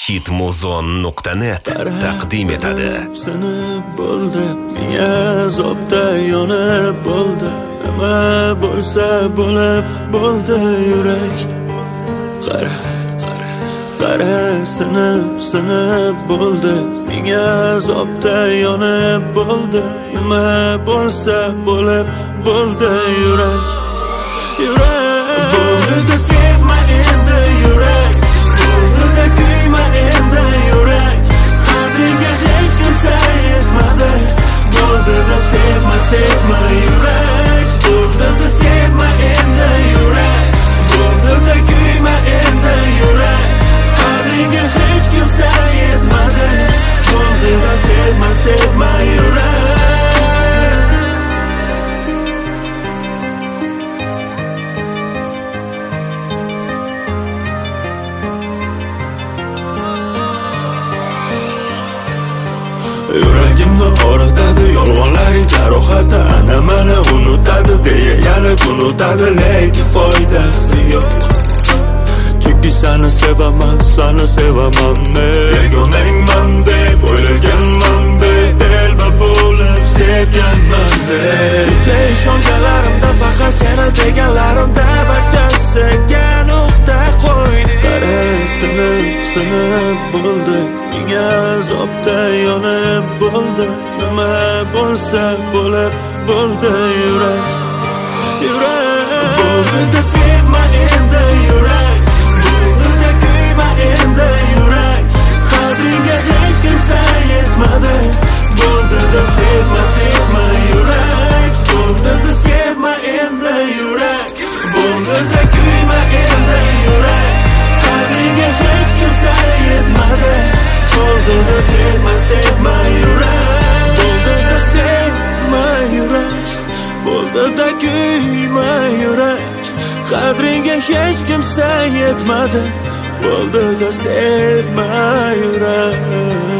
hitmuzon.net taqdim etadi. Sinib bo'ldi, menga azobda yonib bo'ldi. Nima bo'lsa bo'lib bo'ldi yurak. Qara sinib bo'ldi, menga azobda yonib bo'ldi. Nima bo'lsa bo'lib bo'ldi yurak. Bo'ldi sevma endi yurak. Bo'ldi kuyma endi yurak. Qadriga hech kimsa yetmadi. Bo'ldi sevma yurak. Bo'ldi sevma endi yurak. Bo'ldi kuyma endi yurak. Qadriga hech kimsa yetmadi. Bo'ldi sevma yurak. Yuragimni og'ritadi yolg'onlaring jarohati, ana meni unutadi deya yana unutadi, lekin foydasi yo'q. Chunki seni sevaman men. Yagonangman deb o'ylaganman deb, elba bo'lib sevganman deb. Shuncha ishongalarimda faqat seni deganlarimda barchasiga nuqta qo'ydi. Qara sinib bo'ldi, menga azobda yonib bo'ldi. Nima bo'lsa bo'lib bo'ldi yurak. Bo'ldi sevma endi yurak. Bo'ldi kuyma endi yurak. Qadriga hech kimsa yetmadi. Bo'ldi sevma yurak. Bo'ldi sevma endi yurak. Bo'ldi kuyma endi yurak. Qadriga hech kimsa yetmadi. Bo'ldi sevma yurak. Bo'ldi sevma yurak. Bo'ldi kuyma yurak. Qadriga hech kimsa yetmadi. Bo'ldi sevma yurak.